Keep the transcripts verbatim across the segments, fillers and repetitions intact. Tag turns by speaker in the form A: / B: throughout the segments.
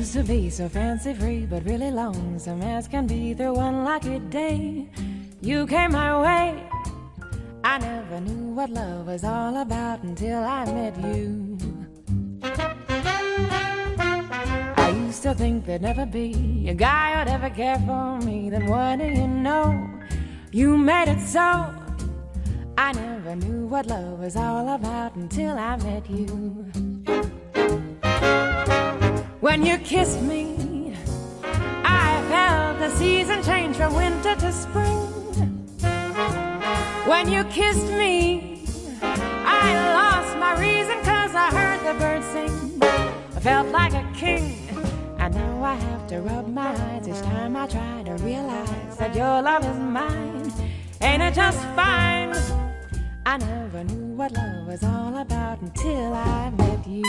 A: Used to be so fancy free, but really lonesome as can be through one lucky day. You came my way. I never knew what love was all about until I met you. I used to think there'd never be a guy who'd ever care for me. Then what do you know? You made it so. I never knew what love was all about until I met you. When you kissed me, I felt the season change from winter to spring. When you kissed me, I lost my reason 'cause I heard the birds sing. I felt like a king, and now I have to rub my eyes each time I try to realize that your love is mine. Ain't it just fine? I never knew what love was all about until I met you.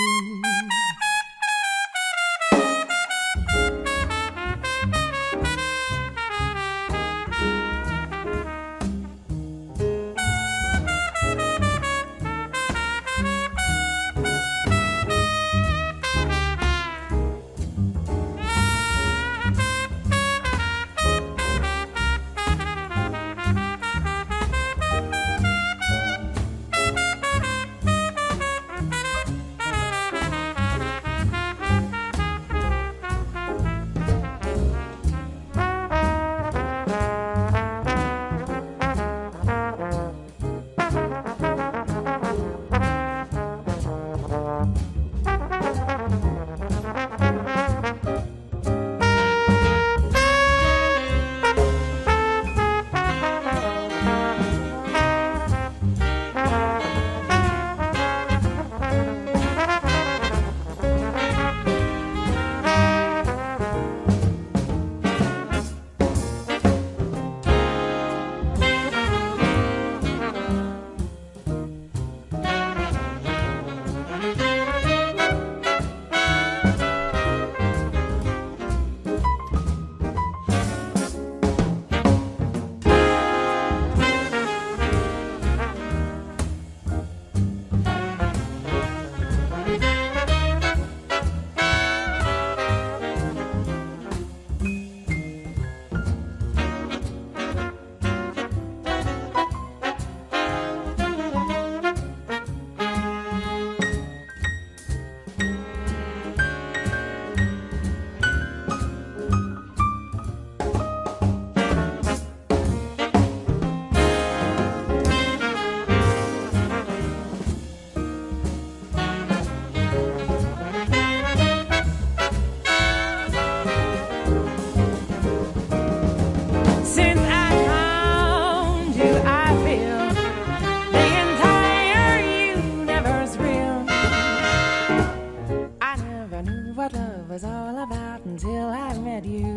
A: What love was all about until I met you.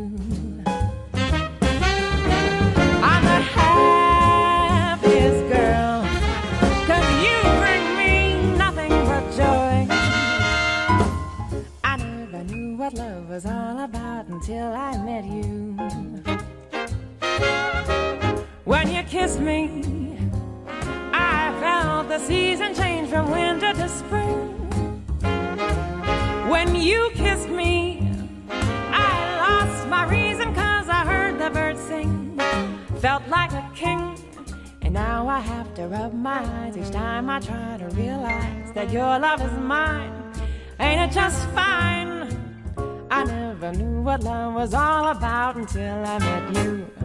A: I'm the happiest girl, 'cause you bring me nothing but joy. I never knew what love was all about until I met you. When you kissed me, I felt the season change from winter to spring. When you kissed me, I lost my reason 'cause I heard the birds sing. Felt like a king, and now I have to rub my eyes each time I try to realize that your love is mine. Ain't it just fine? I never knew what love was all about until I met you.